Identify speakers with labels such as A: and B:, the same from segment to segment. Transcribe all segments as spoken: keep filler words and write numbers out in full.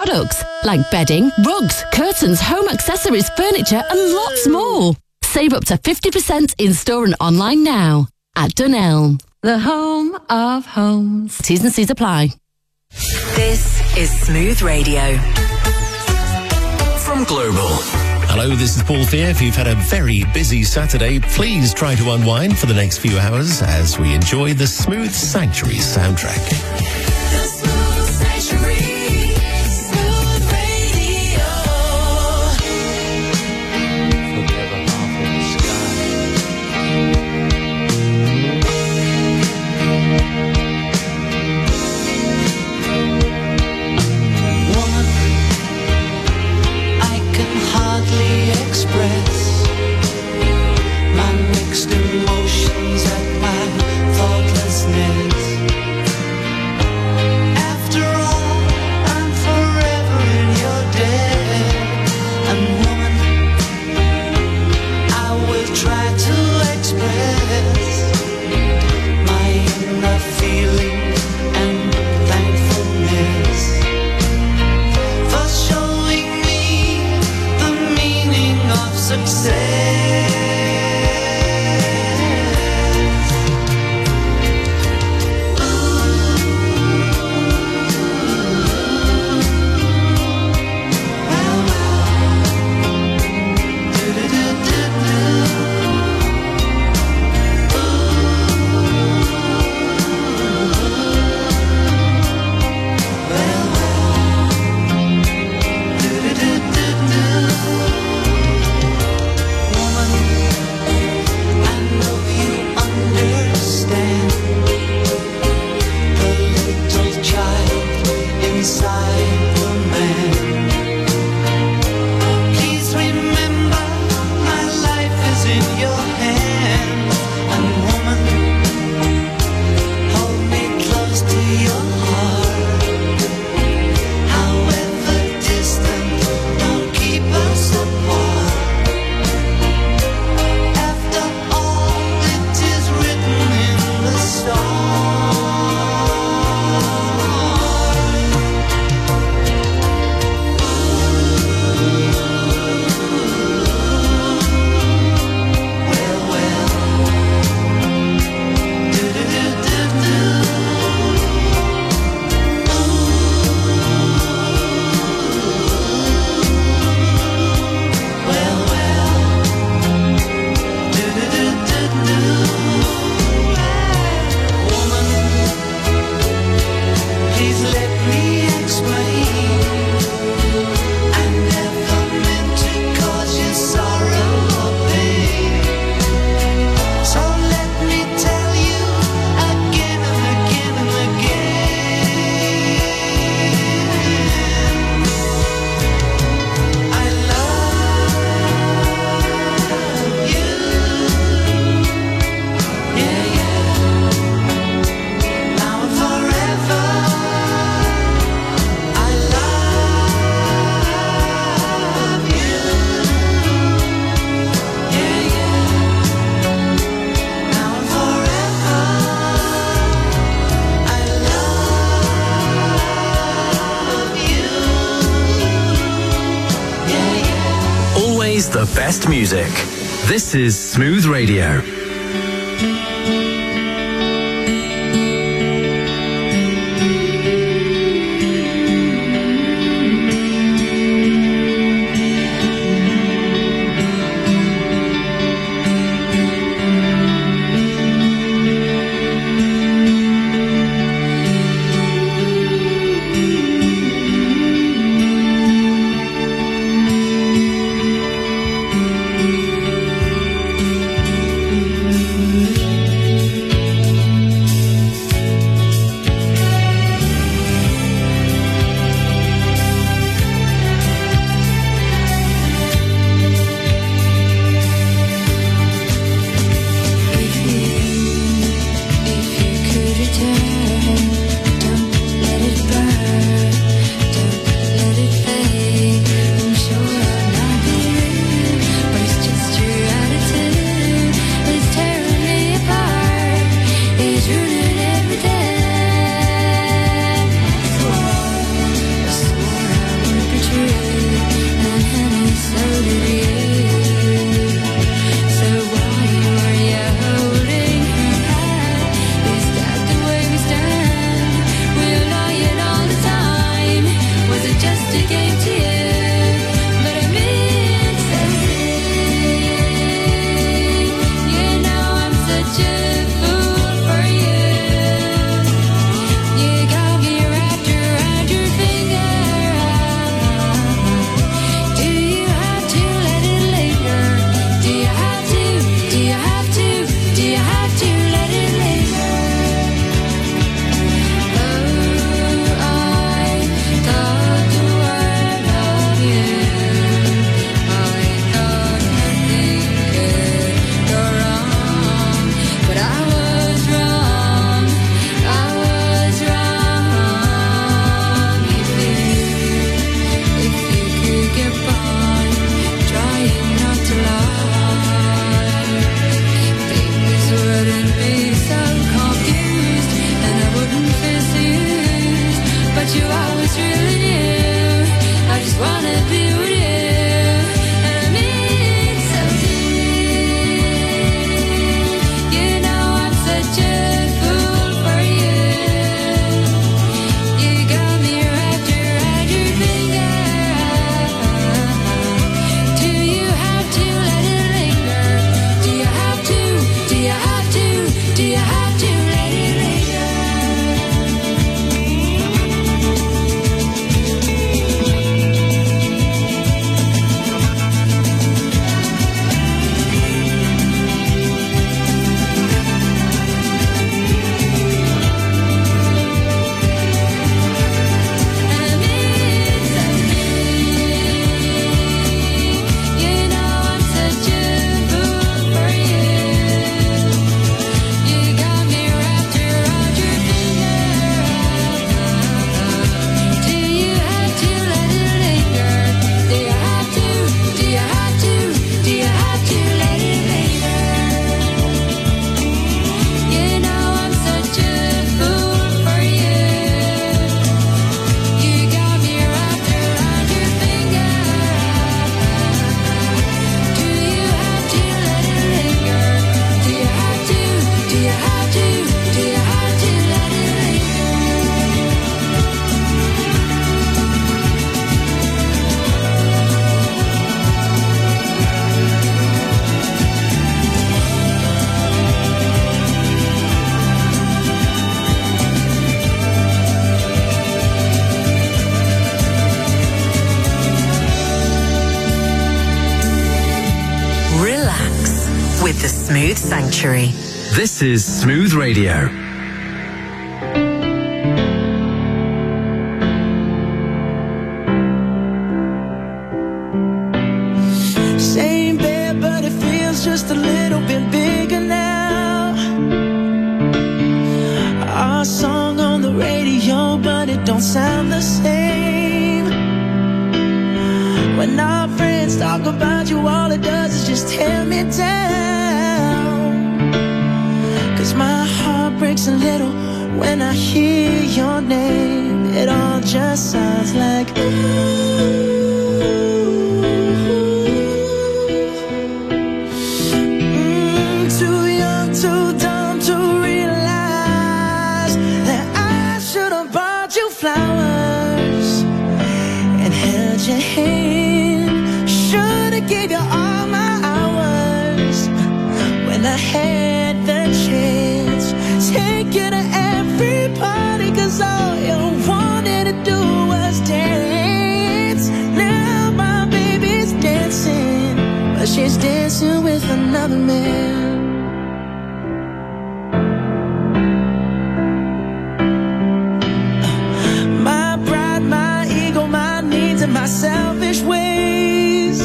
A: products like bedding, rugs, curtains, home accessories, furniture and lots more. Save up to fifty percent in store and online now at Dunelm, the home of homes. T's and C's apply.
B: This is Smooth Radio.
C: From Global. Hello, this is Paul Fear. If you've had a very busy Saturday, please try to unwind for the next few hours as we enjoy the Smooth Sanctuary soundtrack.
D: The Smooth Sanctuary, Smooth Radio.
E: Forever off in the sky. Woman, I can hardly express my mixed emotions at my thoughtlessness. After all, I'm forever in your debt. And woman, I will try to express my inner feelings and thankfulness for showing me the meaning of success.
C: The best music. This is Smooth Radio.
B: with the Smooth Sanctuary.
F: This is Smooth Radio.
E: Same bed, but it feels just a little bit bigger now. Our song on the radio, but it don't sound the same. When our friends talk about you, all it does is just tear me down. Cause my heart breaks a little when I hear your name. It all just sounds like ooh. Flowers and held your hand. Should've gave you all my hours when I had the chance. Take you to every party, cause all you wanted to do was dance. Now my baby's dancing, but she's dancing with another man. My selfish ways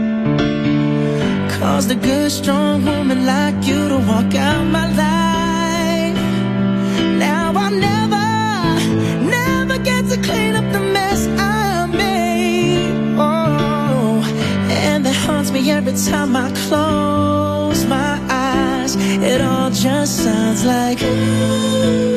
E: caused a good strong woman like you to walk out my life. Now I never, never get to clean up the mess I made. Oh, and that haunts me every time I close my eyes. It all just sounds like ooh.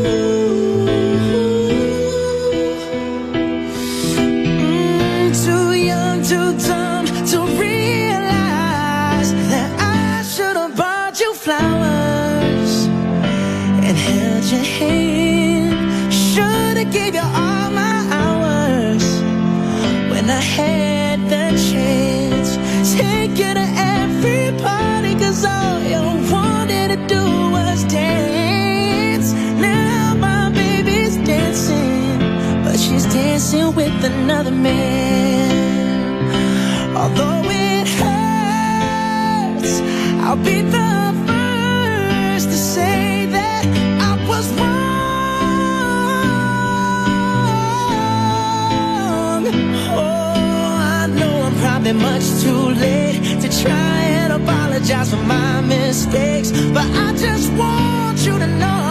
E: Too dumb to realize that I should have bought you flowers and held your hand. Should have gave you all my hours when I had the chance. Take you to every party, cause all you wanted to do was dance. Now my baby's dancing, but she's dancing with another man. Although it hurts, I'll be the first to say that I was wrong. Oh, I know I'm probably much too late to try and apologize for my mistakes, but I just want you to know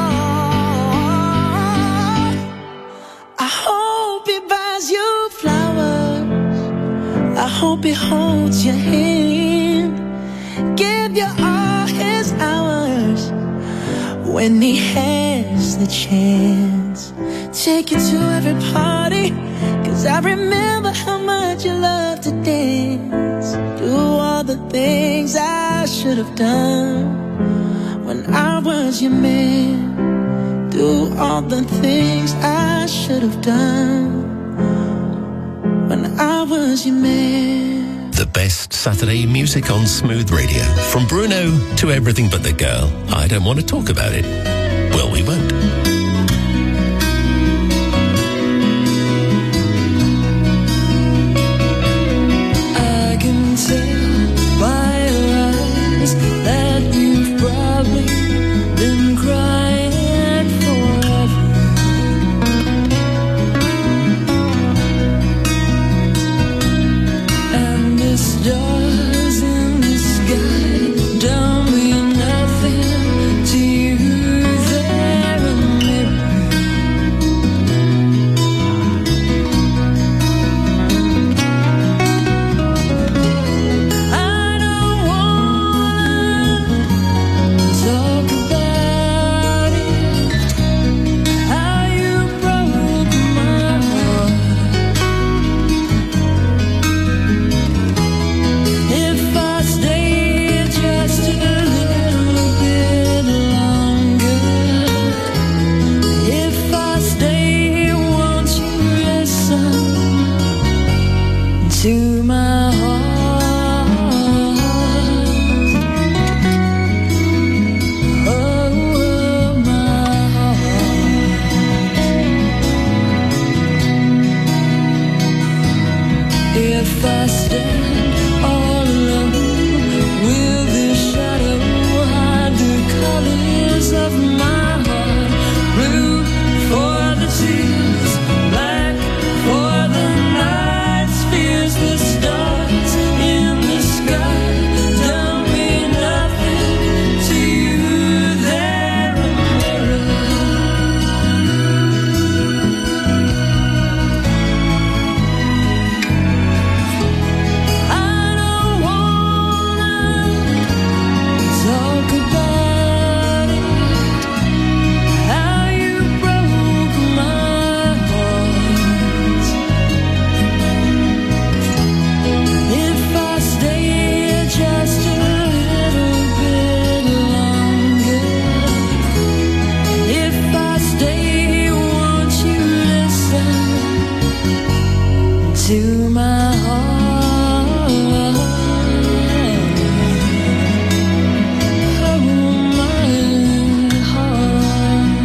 E: I hope he buys you flowers. I hope he holds your hand, give you all his hours when he has the chance. Take you to every party, cause I remember how much you love to dance. Do all the things I should have done when I was your man. Do all the things I should have done when I was your man.
C: The best Saturday music on Smooth Radio. From Bruno to Everything But the Girl. I don't want to talk about it. Well, we won't.
E: I can tell by your eyes that you've probably been crying forever. And the stars in the sky don't mean nothing to you. They're a mirror. I don't wanna talk about it, how you broke my heart. If I stay just a little bit longer, if I stay, won't you listen to my heart? Oh, my heart. If I stand all alone with this shadow to my heart. Oh, my heart.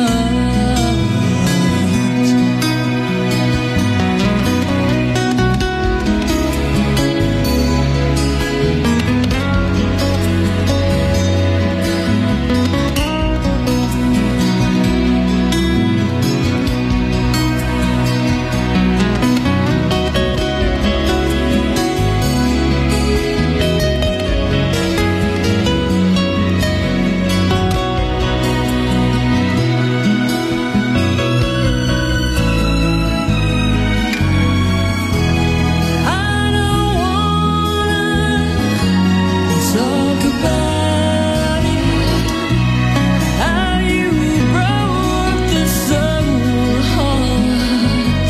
E: I don't wanna talk about it, how you broke the soul heart.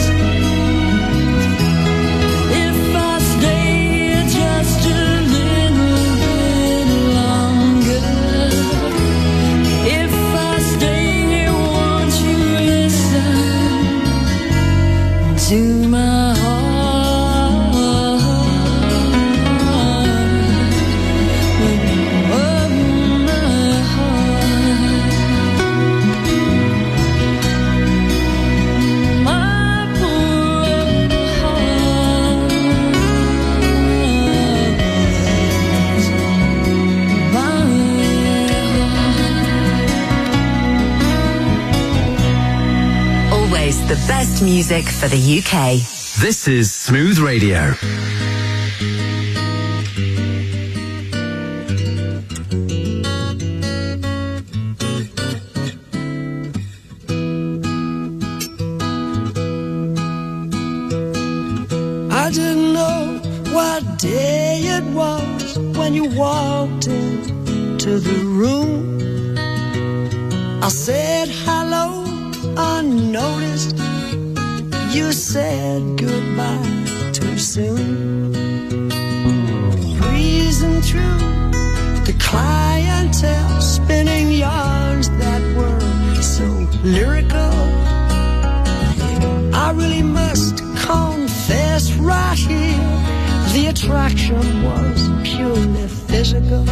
E: If I stay just a little bit longer, if I stay, won't you listen to my heart? Oh, my heart. My poor heart. My heart.
B: Always the best music for the U K.
F: This is Smooth Radio.
E: I didn't know what day it was when you walked into the room. I said hello unnoticed. You said goodbye too soon. Breezing through the clientele, spinning yarns that were so lyrical. I really must confess right here, the attraction was purely physical.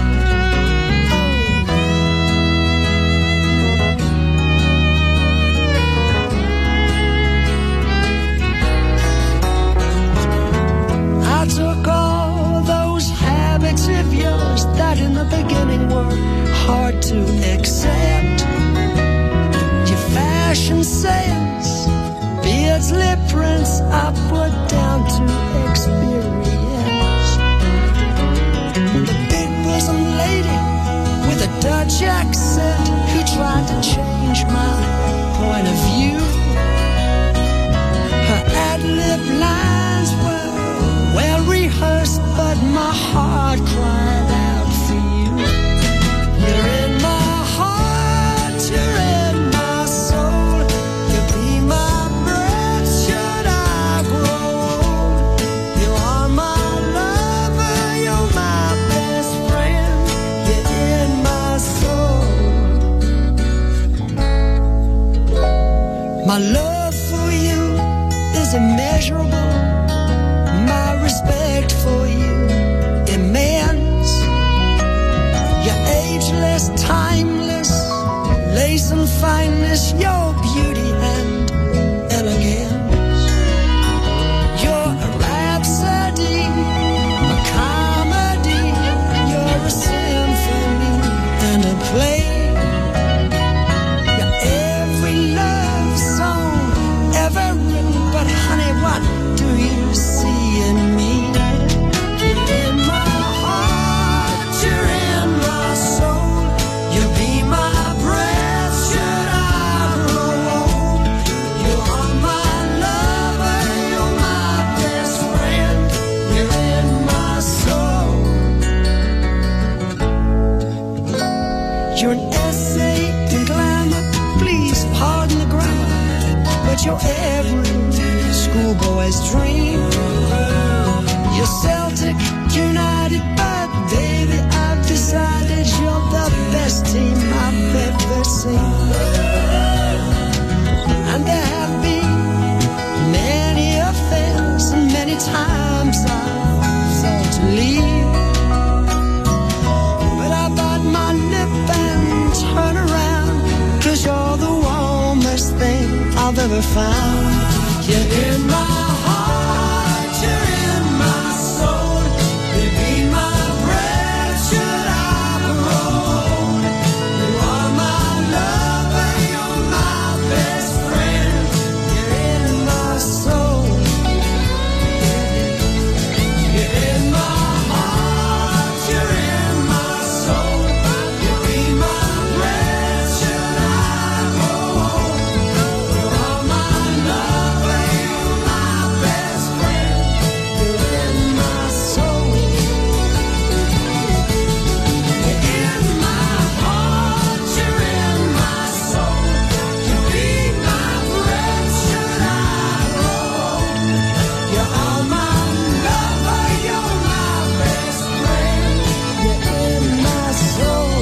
E: I took all those habits of yours that in the beginning were hard to accept. Your fashion sense, beards, lip prints, I put down to experience. The big bosom lady with a Dutch accent who tried to change my point of view. Her ad-lib lines were well rehearsed, but my heart cried out for you. You're in my heart, you're in my soul. You be my breath should I grow old. You are my lover, you're my best friend. You're in my soul. My love for you is immeasurable. My respect for you immense. You're ageless, timeless, lace and fineness, your beauty and elegance. You're a rhapsody, a comedy, you're a symphony and a play. You're every love song found. You're in my heart, you're in my soul. You be my breath, should I grow? You are my lover, you're my best friend. You're in my soul. You're in my heart, you're in my soul. You be my breath, should I grow? You are my lover, you're my best friend. You're in my soul. You're in my heart, you're in my soul. You be my breath, should I grow? You are my lover, you're my best friend. You're in my soul.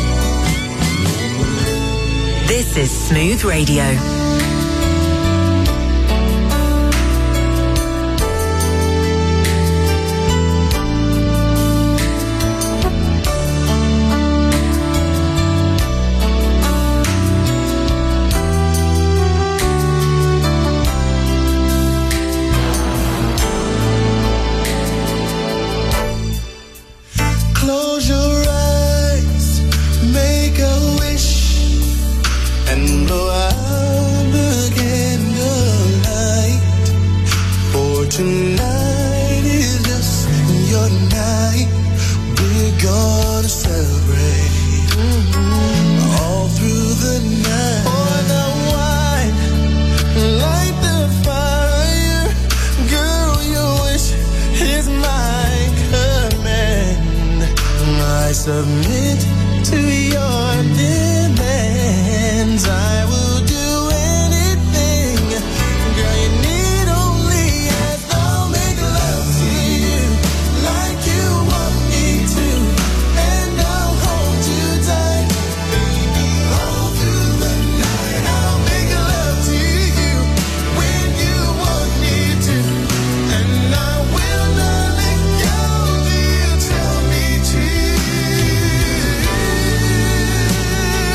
B: This is Smooth Radio.
E: Close your eyes, make a wish, and blow out the candlelight. For tonight is just your night. We're gonna celebrate all through the night. Pour the wine, light the fire. Girl, your wish is my command. I submit to your demands. I will do anything. Girl, you need only ask. I'll make love to you like you want me to, and I'll hold you tight, baby, all through the night. I'll make love to you when you want me to, and I will not let go till you tell me to.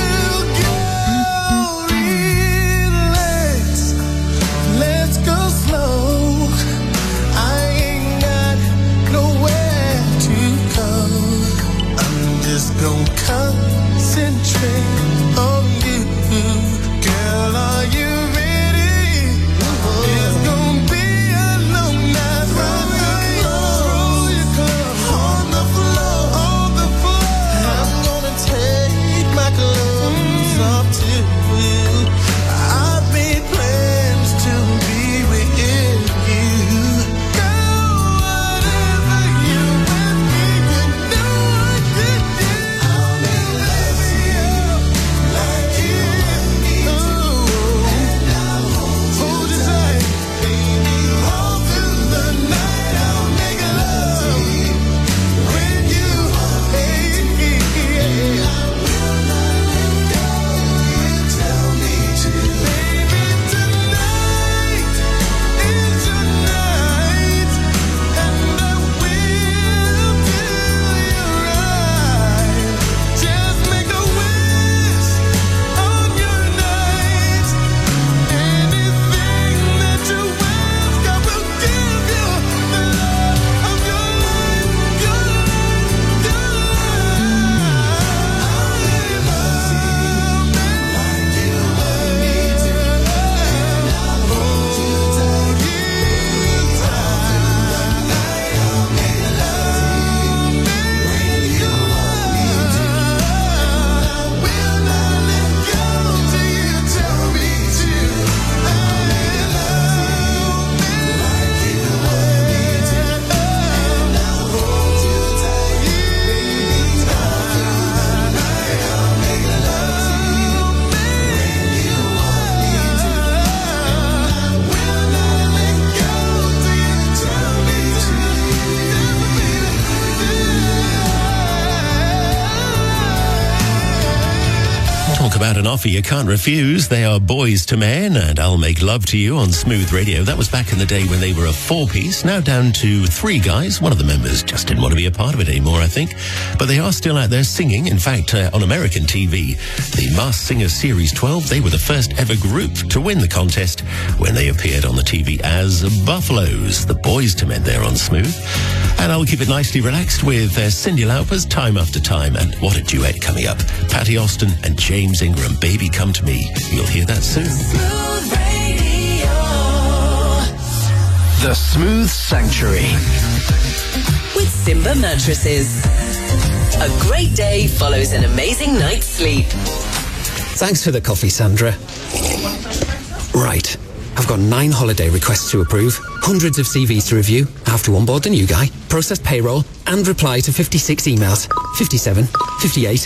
C: about an offer you can't refuse. They are Boys to Men, and I'll Make Love to You on Smooth Radio. That was back in the day when they were a four-piece, now down to three guys. One of the members just didn't want to be a part of it anymore, I think. But they are still out there singing. In fact, uh, on American T V, the Masked Singer Series twelve, they were the first ever group to win the contest when they appeared on the T V as Buffaloes. The Boys to Men there on Smooth. And I'll keep it nicely relaxed with uh, Cyndi Lauper's Time After Time, and what a duet coming up. Patty Austin and James Ingram, Baby Come to Me. You'll hear that soon.
B: Smooth Radio.
F: The Smooth Sanctuary.
B: With Simba Mattresses. A great day follows an amazing night's sleep.
G: Thanks for the coffee, Sandra. Right. I've got nine holiday requests to approve, hundreds of C Vs to review. I have to onboard the new guy, process payroll, and reply to fifty-six emails. fifty-seven, fifty-eight.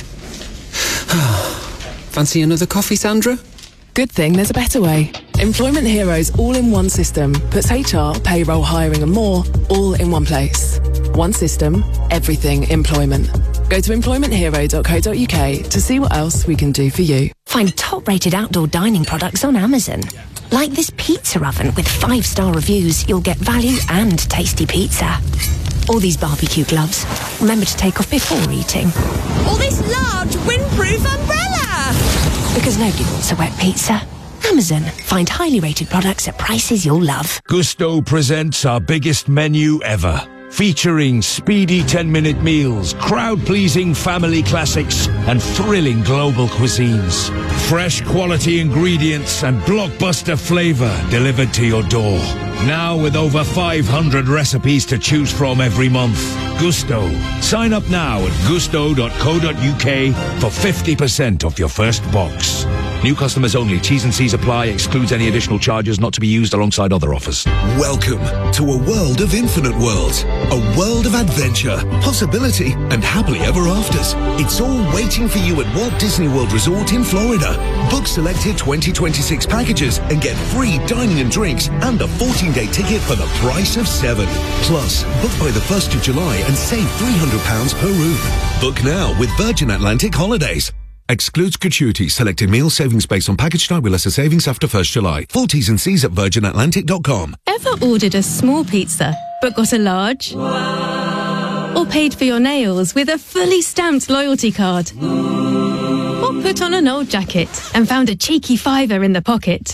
G: Fancy another coffee, Sandra?
H: Good thing there's a better way. Employment Heroes all-in-one system puts H R, payroll, hiring and more all in one place. One system, everything employment. Go to employment hero dot co dot uk to see what else we can do for you.
I: Find top-rated outdoor dining products on Amazon. Like this pizza oven with five-star reviews, you'll get value and tasty pizza. All these barbecue gloves. Remember to take off before eating.
D: Or this large windproof umbrella.
I: Because nobody wants a wet pizza. Amazon. Find highly rated products at prices you'll love.
J: Gusto presents our biggest menu ever. Featuring speedy ten-minute meals, crowd-pleasing family classics, and thrilling global cuisines. Fresh quality ingredients and blockbuster flavor delivered to your door. Now with over five hundred recipes to choose from every month. Gusto. Sign up now at gusto dot co dot uk for fifty percent off your first box. New customers only. T's and C's apply. Excludes any additional charges not to be used alongside other offers.
K: Welcome to a world of infinite worlds. A world of adventure, possibility, and happily ever afters. It's all waiting for you at Walt Disney World Resort in Florida. Book selected twenty twenty-six packages and get free dining and drinks and a fourteen-day ticket for the price of seven. Plus, book by the first of July and save three hundred pounds per room. Book now with Virgin Atlantic Holidays. Excludes gratuity. Selected meal savings based on package type with lesser savings after first July. Full T's and C's at virgin atlantic dot com.
L: Ever ordered a small pizza but got a large? Wow. Or paid for your nails with a fully stamped loyalty card? Or put on an old jacket and found a cheeky fiver in the pocket?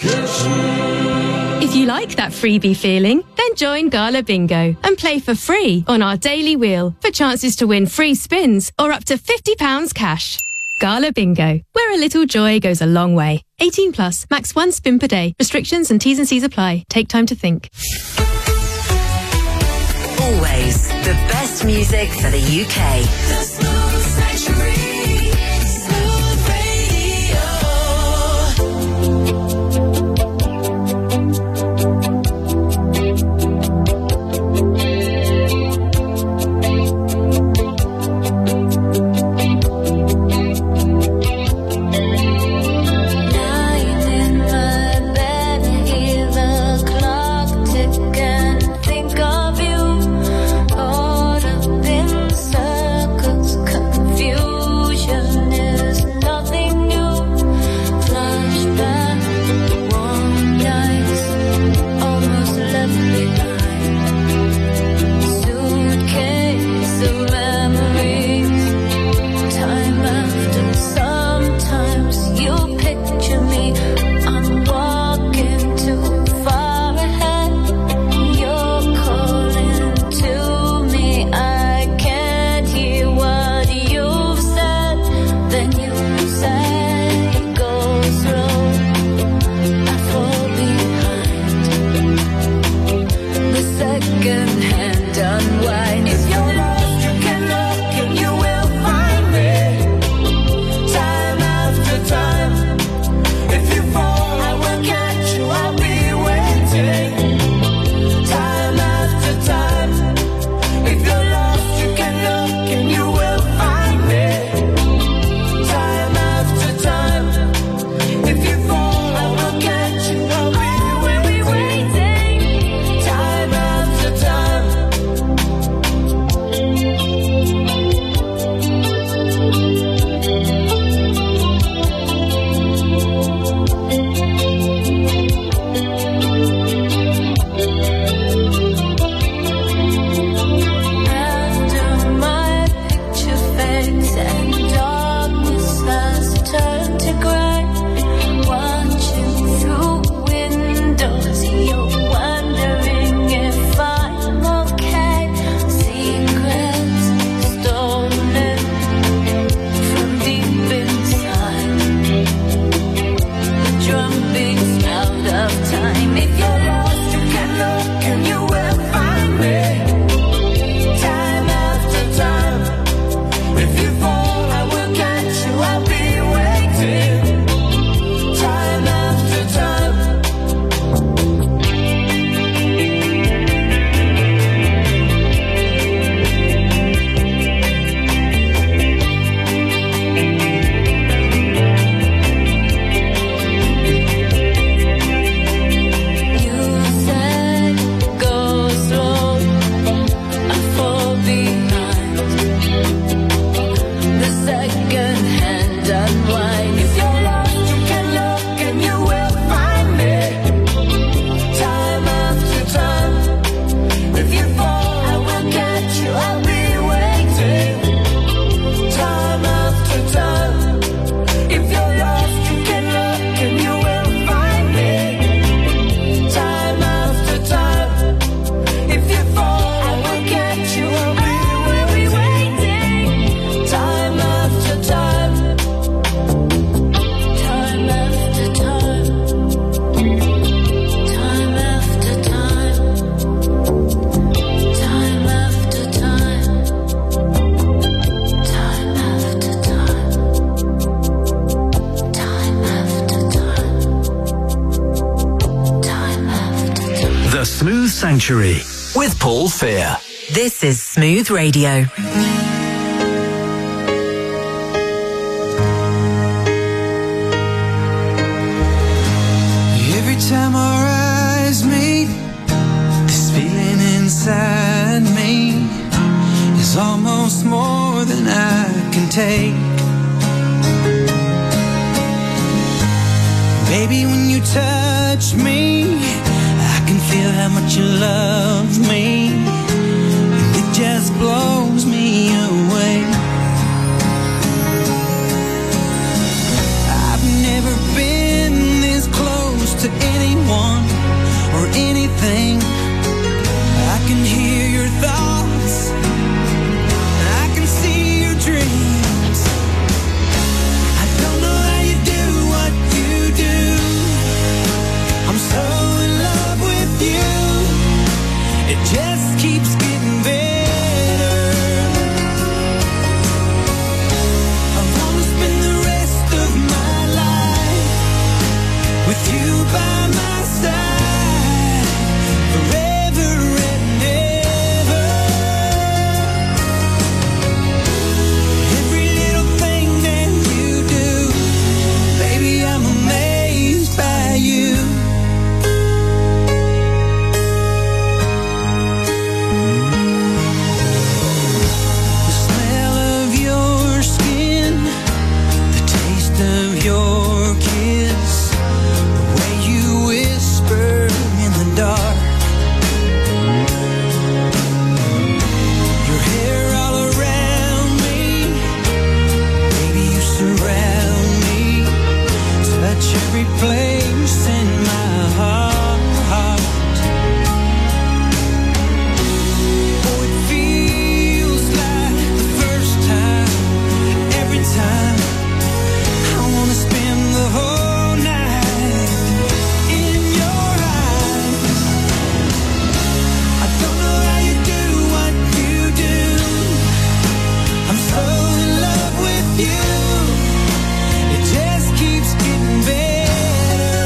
L: If you like that freebie feeling, then join Gala Bingo and play for free on our daily wheel for chances to win free spins or up to fifty pounds cash. Gala Bingo, where a little joy goes a long way. eighteen plus, max one spin per day. Restrictions and T's and C's apply. Take time to think.
B: Always the best music for the U K.
D: The Smooth Sanctuary. Smooth Radio. Think of you, caught up in circles.
F: Sanctuary with Paul Fear.
B: This is Smooth Radio.
E: Every time our eyes meet, this feeling inside me is almost more than I can take. Baby, when you touch me, I can feel how much you love me, and it just blows me away. I've never been this close to anyone or anything. I can hear your thoughts, I can see your dreams. I don't know how you do what you do. I'm so in love with you. It just keeps getting better. I wanna spend the rest of my life with you by my side, forever and ever. Every little thing that you do, baby, I'm amazed by you. The smell of your skin, the taste of your kiss, the way you whisper in the dark, your hair all around me, baby, you surround me, touch every place in my heart. Oh, it feels like the first time, every time. I wanna spend the whole night in your eyes. I don't know how you do what you do. I'm so in love with you. It just keeps getting better.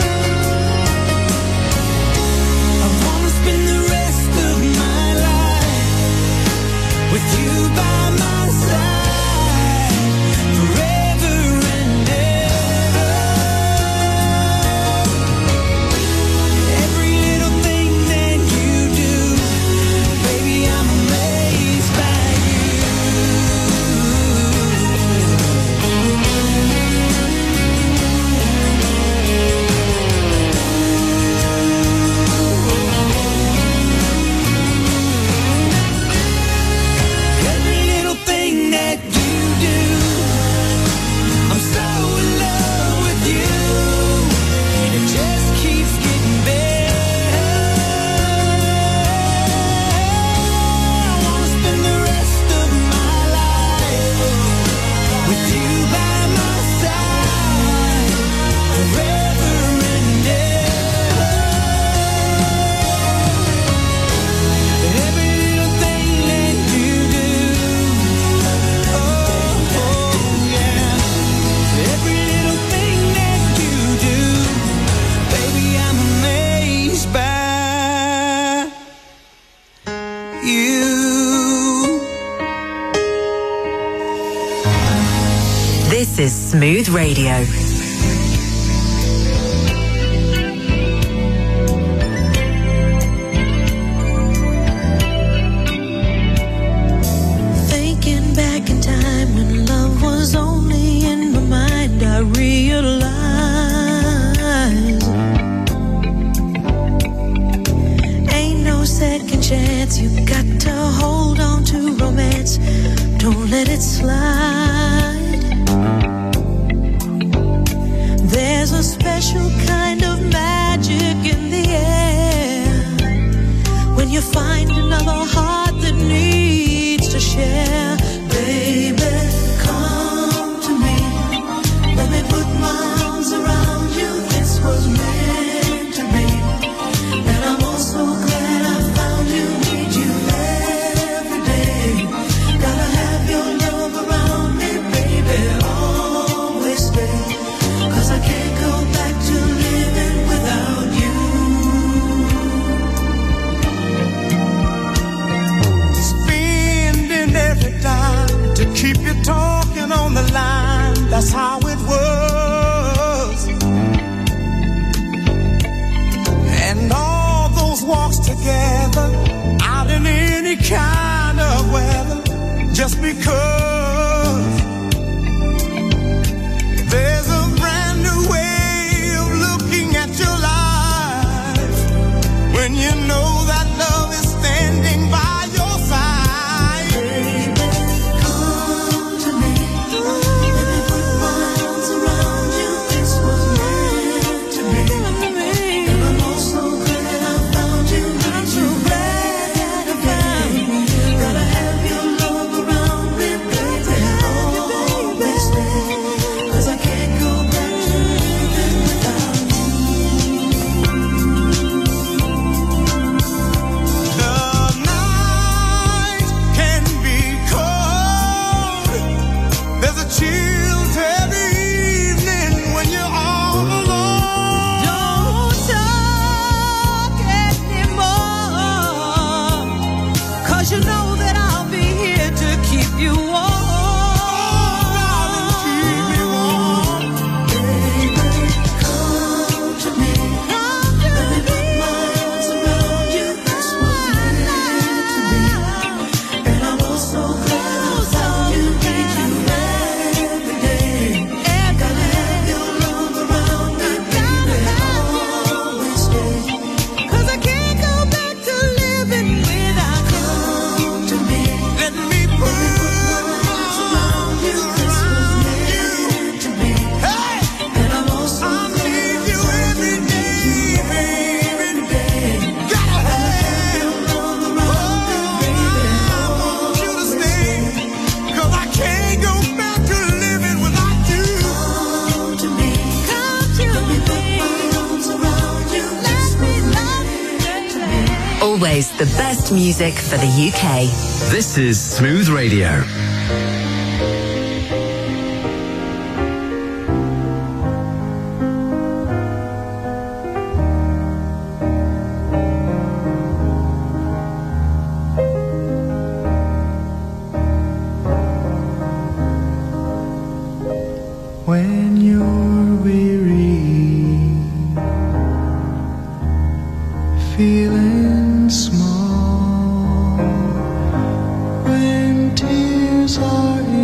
E: I wanna spend the rest of my life with you by my side, forever and ever. Every little thing that you do, baby, I'm amazed by you. Every little thing that you do, I'm so in love with you. It just keeps getting better. I wanna spend the rest of my life with you by my side, forever and ever. Every little thing that you do, oh, oh, yeah. Every little thing that you do, baby, I'm amazed by you.
B: This is Smooth Radio.
E: Thinking back in time when love was only in my mind, I realized ain't no second chance. You got to hold on to romance. Don't let it slide. There's a special kind of magic in the air when you find another heart that needs to share. Baby, come to me. Let me put my arms around you. This was meant to be. And I'm also glad I found you. Need you every day. Gotta have your love around me, baby. Always stay. 'Cause I can't go back to living without you.
B: plays the best music for the U K.
F: This is Smooth Radio.
E: When you're weary, feeling small, when tears are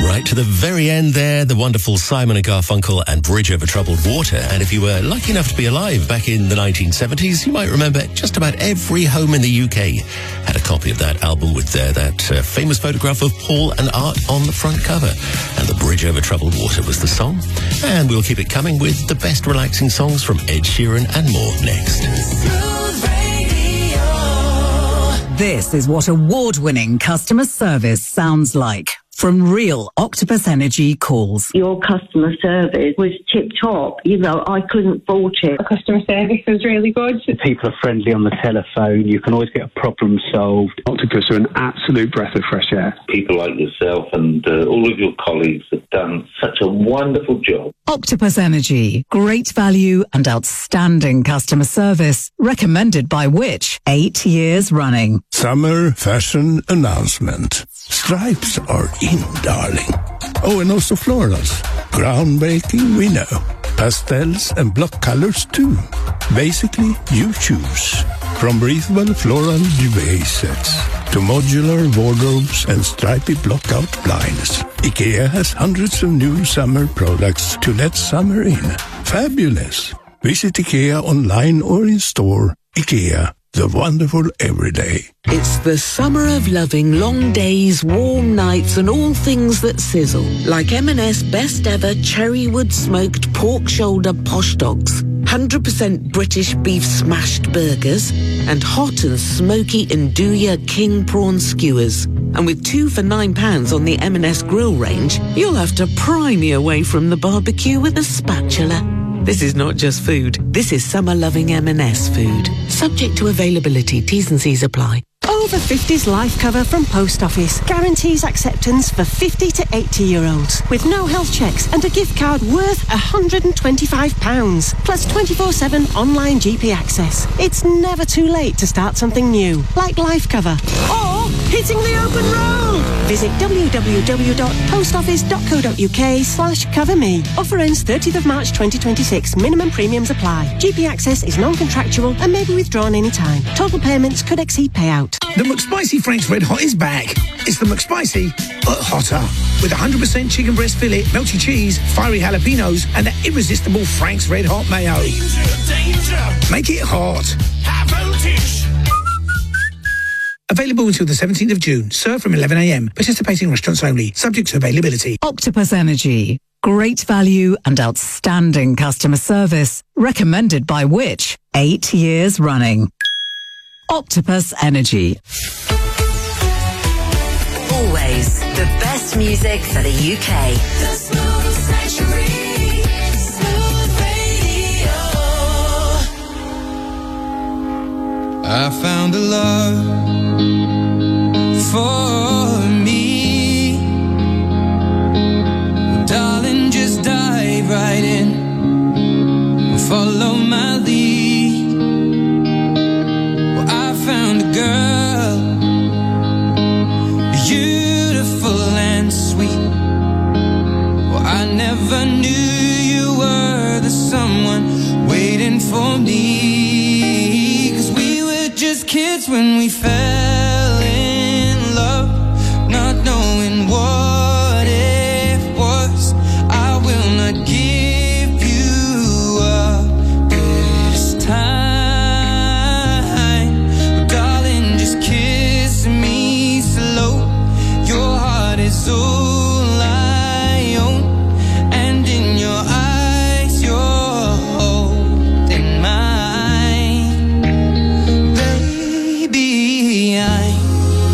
C: Right to the very end there, the wonderful Simon and Garfunkel and Bridge Over Troubled Water. And if you were lucky enough to be alive back in the nineteen seventies, you might remember just about every home in the U K had a copy of that album with uh, that uh, famous photograph of Paul and Art on the front cover. And the Bridge Over Troubled Water was the song. And we'll keep it coming with the best relaxing songs from Ed Sheeran and more next.
M: This is what award-winning customer service sounds like from real Octopus Energy calls.
N: Your customer service was tip-top. You know, I couldn't fault it.
O: The customer service was really good.
P: People are friendly on the telephone. You can always get a problem solved. Octopus are an absolute breath of fresh air.
Q: People like yourself and uh, all of your colleagues have done such a wonderful job.
M: Octopus Energy. Great value and outstanding customer service. Recommended by Which? Eight years running.
R: Summer fashion announcement. Stripes are in, darling. Oh, and also florals. Groundbreaking, we know. Pastels and block colors, too. Basically, you choose. From breathable floral duvet sets to modular wardrobes and stripy block-out blinds, IKEA has hundreds of new summer products to let summer in. Fabulous. Visit IKEA online or in store. IKEA. The wonderful everyday.
S: It's the summer of loving long days, warm nights and all things that sizzle. Like M and S best ever cherry wood smoked pork shoulder posh dogs, one hundred percent British beef smashed burgers and hot and smoky Nduja king prawn skewers. And with two for nine pounds on the M and S grill range, you'll have to pry me away from the barbecue with a spatula. This is not just food. This is summer-loving M and S food. Subject to availability. T's and C's apply.
T: Over fifties life cover from Post Office guarantees acceptance for fifty to eighty-year-olds with no health checks and a gift card worth one hundred twenty-five pounds, plus twenty-four seven online G P access. It's never too late to start something new, like life cover. Or hitting the open road! Visit w w w dot post office dot co dot u k slash cover me. Offer ends thirtieth of March twenty twenty-six. Minimum premiums apply. G P access is non-contractual and may be withdrawn anytime. Total payments could exceed payout.
U: The McSpicy Frank's Red Hot is back. It's the McSpicy, but hotter. With one hundred percent chicken breast fillet, melty cheese, fiery jalapenos, and that irresistible Frank's Red Hot mayo.
V: Danger, danger.
U: Make it hot.
V: High voltage.
U: Available until the seventeenth of June. Served from eleven a m. Participating restaurants only. Subject to availability.
M: Octopus Energy. Great value and outstanding customer service. Recommended by Which? Eight years running. Octopus Energy.
B: Always the best music for the U K.
D: The Smooth Sanctuary, Smooth Radio.
W: I found a love for me. Well, darling, just dive right in. Follow my lead. Found a girl, beautiful and sweet. Well, I never knew you were the someone waiting for me. 'Cause we were just kids when we fell in love, not knowing what it was. I will not give you up this time. So I own, and in your eyes you're holding mine. Baby, I'm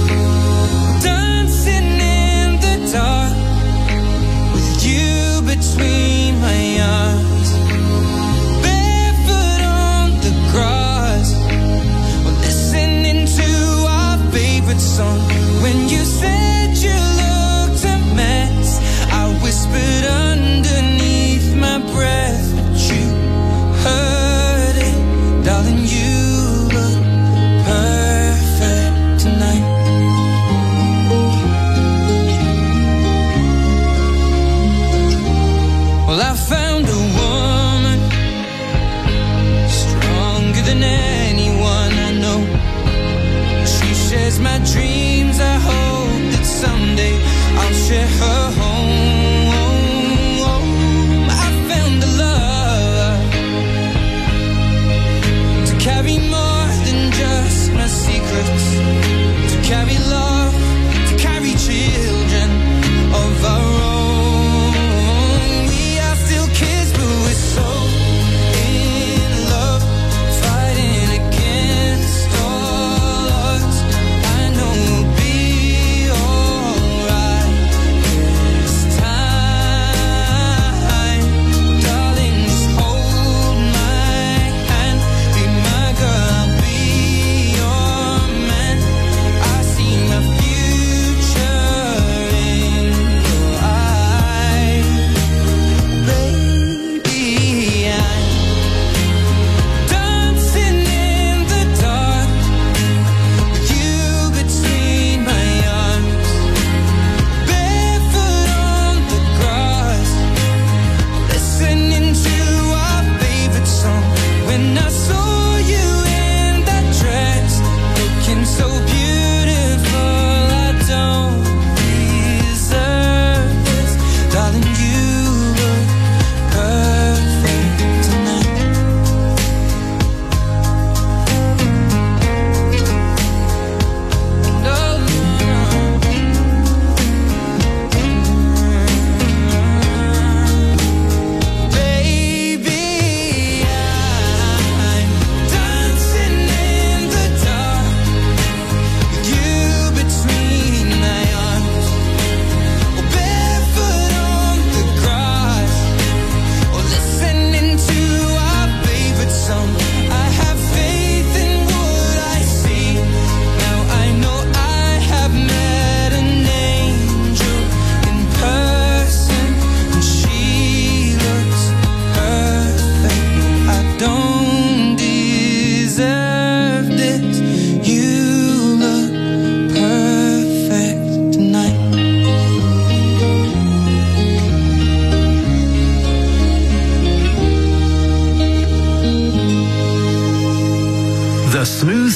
W: dancing in the dark with you between my arms, barefoot on the grass, we're listening to our favorite song. When you said you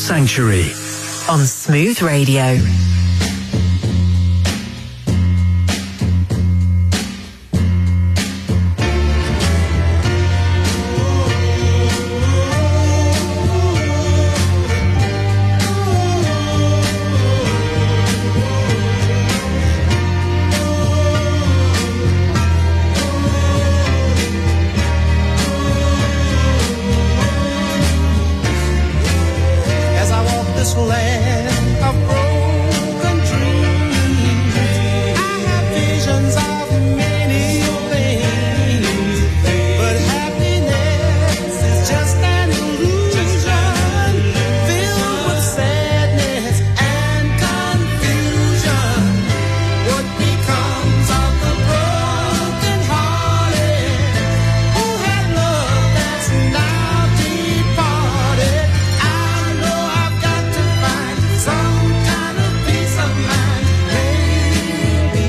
F: Sanctuary
B: on Smooth Radio.
E: As I walk this land of broken dreams, I have visions of many things, but happiness is just an illusion filled with sadness and confusion. What becomes of the broken hearted who had love that's now departed? I know I've got to find some kind of peace of mind, maybe.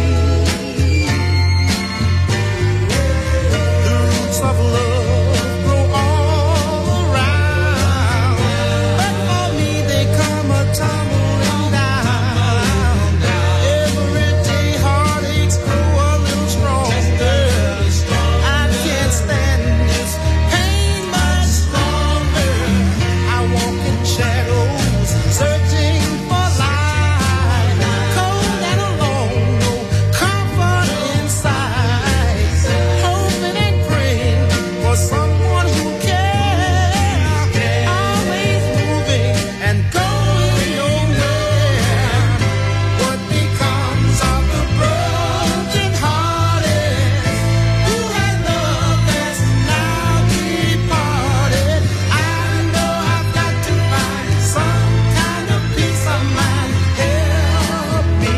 E: The roots of love grow all around, but for me they come a tumbling down. Every day heartaches grow a little stronger. I can't stand this pain much longer. I walk in shadows, searching for light, cold and alone, no comfort inside, hoping and praying for someone who cares, always moving and going nowhere. What becomes of the broken hearted who had love that's now departed? I know I've got to find some kind of peace of mind. Help me,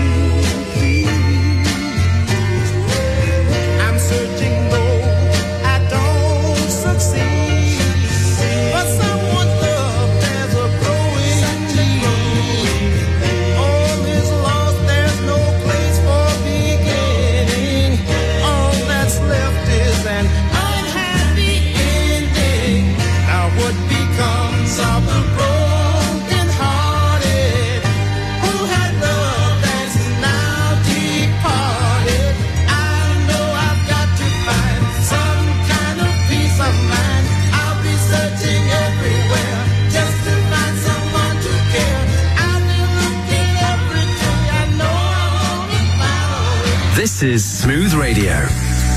E: I'm searching though I don't succeed, but someone's love there's a growing need. All is lost, there's no place for beginning. All that's left is an unhappy ending. Now what becomes of the broken hearted who had love that's now departed? I know I've got to find some kind of peace of mind. I'll be searching everywhere just to find someone to care. I'll be looking every day. I know I won't find.
F: This is Smooth Radio.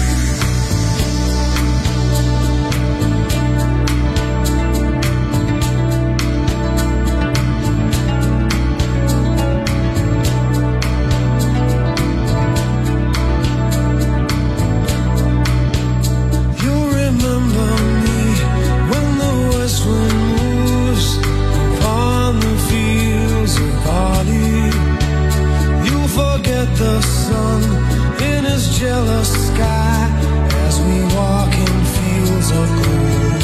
E: You remember me when the west wind moves upon the fields of barley. You forget the sun in his jealous sky as we walk in fields of gold.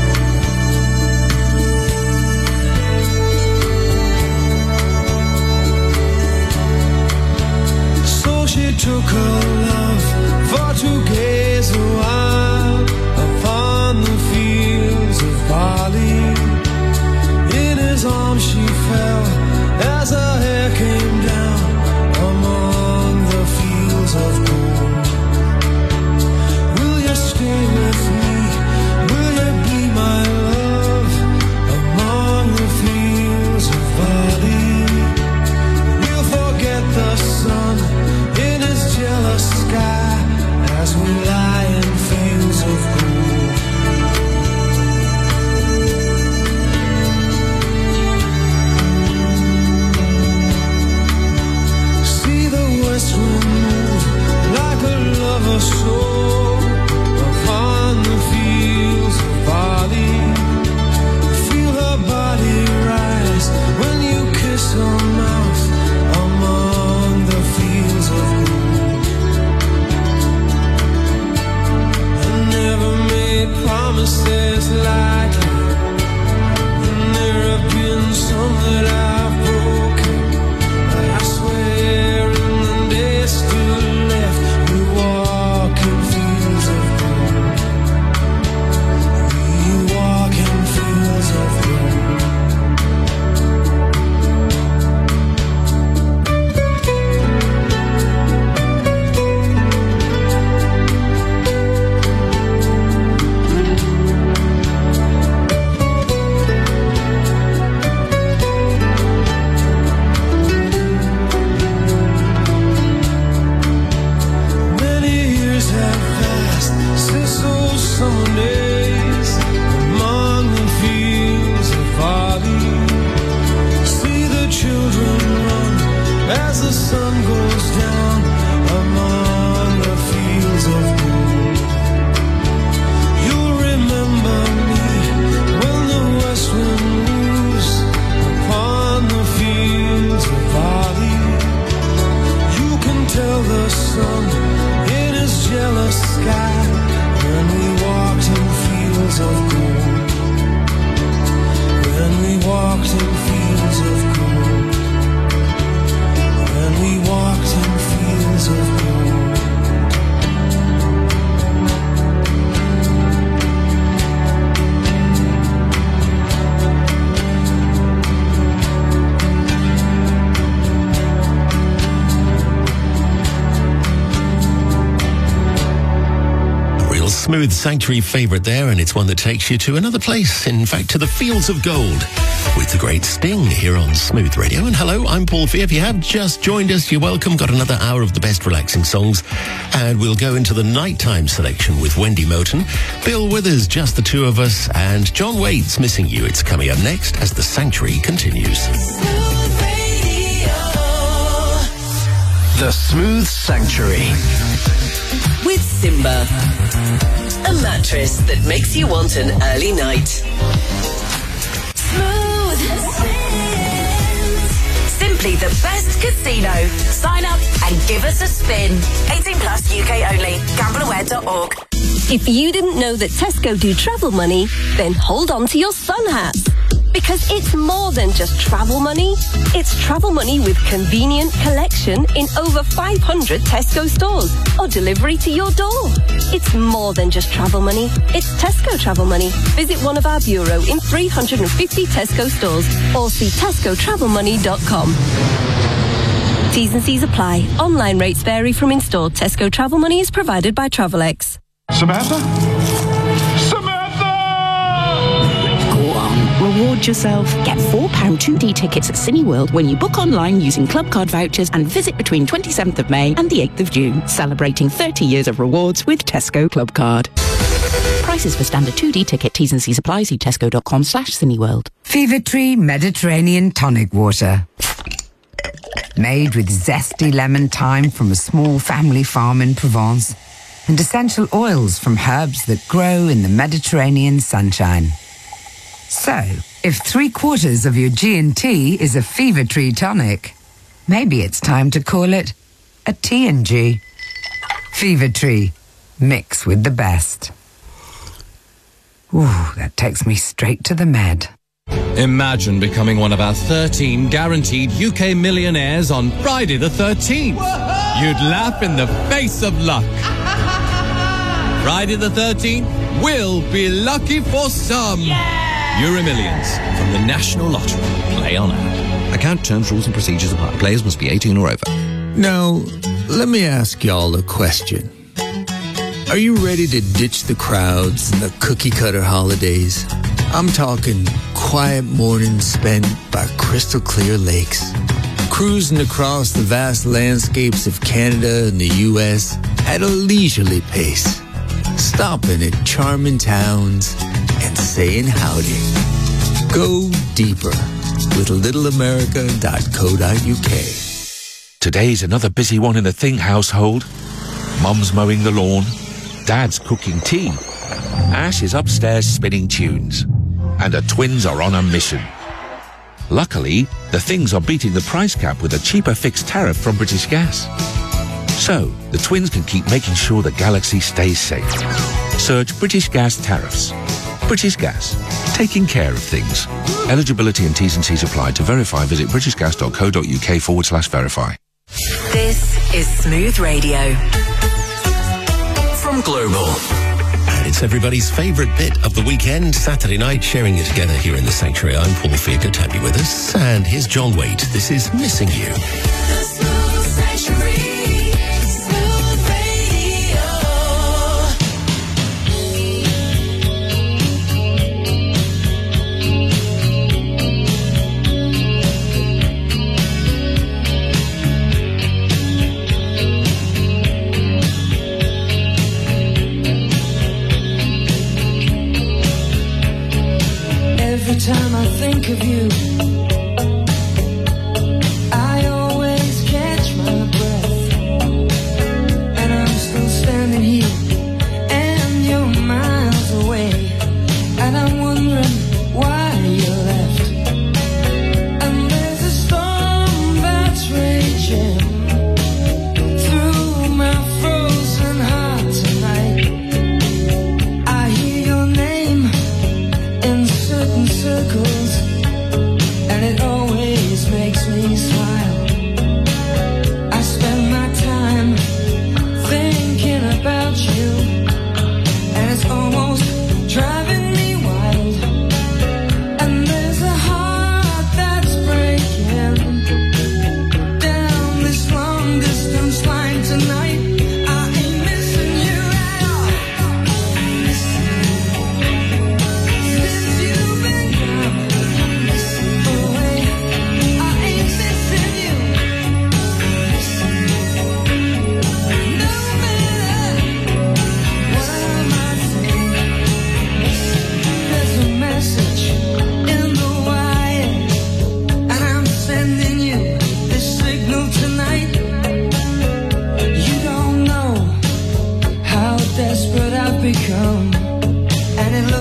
E: So she took her love for to gaze a while upon the fields of barley. In his arms she fell as her hair came down among the fields of gold. Will you stay with me?
A: Cecil summer days among the fields of barley. See the children run as the sun goes down among the fields of gold. You'll remember me when the west wind moves upon the fields of barley. You can tell the sun in his jealous sky when we walked in fields of gold. When we walked in fields of gold. When we walked in fields of gold.
C: Smooth Sanctuary favourite there, and it's one that takes you to another place, in fact to the Fields of Gold, with the great Sting here on Smooth Radio. And hello, I'm Paul Fee. If you have just joined us, you're welcome. Got another hour of the best relaxing songs, and we'll go into the nighttime selection with Wendy Moten, Bill Withers, just the two of us, and John Waite's Missing You. It's coming up next as the Sanctuary continues.
F: The Smooth Sanctuary.
B: With Simba. A mattress that makes you want an early night. Smooth. Simply the best casino. Sign up and give us a spin. eighteen plus U K only. gamble aware dot org.
G: If you didn't know that Tesco do travel money, then hold on to your sun hats. Because it's more than just travel money. It's travel money with convenient collection in over five hundred Tesco stores or delivery to your door. It's more than just travel money. It's Tesco travel money. Visit one of our bureau in three hundred fifty Tesco stores or see tesco travel money dot com. T's and C's apply. Online rates vary from in-store. Tesco travel money is provided by Travelex.
J: Samantha?
H: Reward yourself. Get four pound two D tickets at Cineworld when you book online using club card vouchers and visit between twenty-seventh of May and the eighth of June. Celebrating thirty years of rewards with Tesco Club Card. Prices for standard two D ticket. T's and C's apply. See tesco.com slash Cineworld.
X: Fever Tree Mediterranean Tonic Water. Made with zesty lemon thyme from a small family farm in Provence and essential oils from herbs that grow in the Mediterranean sunshine. So, if three quarters of your G and T is a Fever Tree tonic, maybe it's time to call it a T and G. Fever Tree, mix with the best. Ooh, that takes me straight to the med.
Y: Imagine becoming one of our thirteen guaranteed U K millionaires on Friday the thirteenth. You'd laugh in the face of luck. Friday the thirteenth will be lucky for some. Yeah! Euro Millions from the National Lottery. Play on app. Account terms, rules and procedures apply. Players must be eighteen or over.
Z: Now, let me ask y'all a question. Are you ready to ditch the crowds and the cookie-cutter holidays? I'm talking quiet mornings spent by crystal clear lakes, cruising across the vast landscapes of Canada and the U S at a leisurely pace, stopping at charming towns and saying howdy. Go deeper with little america dot co dot u k.
J: Today's another busy one in the Think household. Mum's mowing the lawn, Dad's cooking tea, Ash is upstairs spinning tunes, and the twins are on a mission. Luckily, the Things are beating the price cap with a cheaper fixed tariff from British Gas. So, the twins can keep making sure the galaxy stays safe. Search British Gas tariffs. British Gas, taking care of things. Eligibility and T's and C's apply. To verify, visit britishgas.co.uk forward slash verify.
B: This is Smooth Radio. From Global.
C: And it's everybody's favourite bit of the weekend, Saturday night, sharing it together here in the Sanctuary. I'm Paul Fear, good to have you with us. And here's John Waite. This is Missing You.
D: The Smooth Sanctuary. Smooth Radio.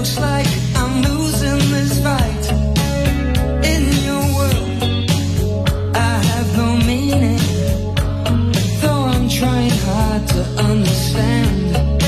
A: looks like